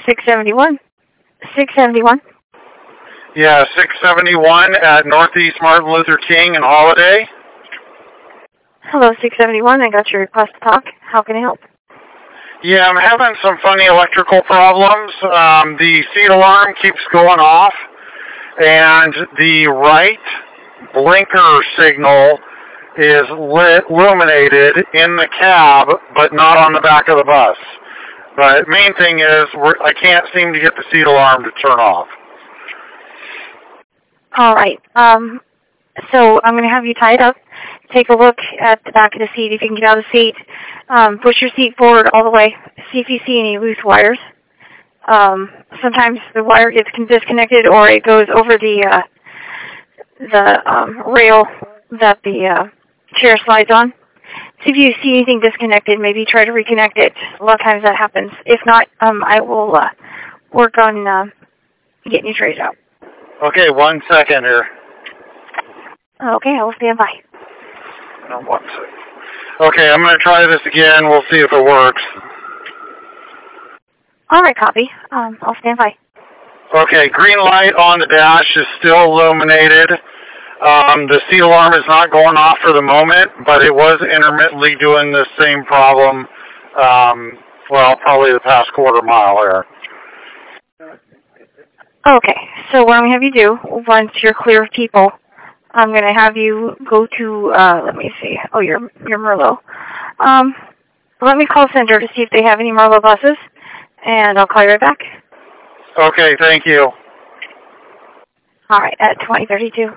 671. 671. Yeah, 671 at Northeast Martin Luther King and Holiday. Hello, 671. I got your request to talk. How can I help? Yeah, I'm having some funny electrical problems. The seat alarm keeps going off, and the right blinker signal is illuminated in the cab, but not on the back of the bus. But main thing is, I can't seem to get the seat alarm to turn off. All right. So I'm going to have you tie it up. Take a look at the back of the seat. If you can get out of the seat, push your seat forward all the way. See if you see any loose wires. Sometimes the wire gets disconnected, or it goes over the rail that the chair slides on. See if you see anything disconnected. Maybe try to reconnect it. A lot of times that happens. If not, I will work on getting you straightened out. Okay, 1 second here. Okay, I will stand by. No, 1 second. Okay, I'm going to try this again. We'll see if it works. All right, copy. I'll stand by. Okay, green light on the dash is still illuminated. The seat alarm is not going off for the moment, but it was intermittently doing the same problem, probably the past quarter mile here. Okay, so what I'm going to have you do, once you're clear of people, I'm going to have you go to, let me see, your Merlot. Let me call Center to see if they have any Merlot buses, and I'll call you right back. Okay, thank you. All right, at 2032.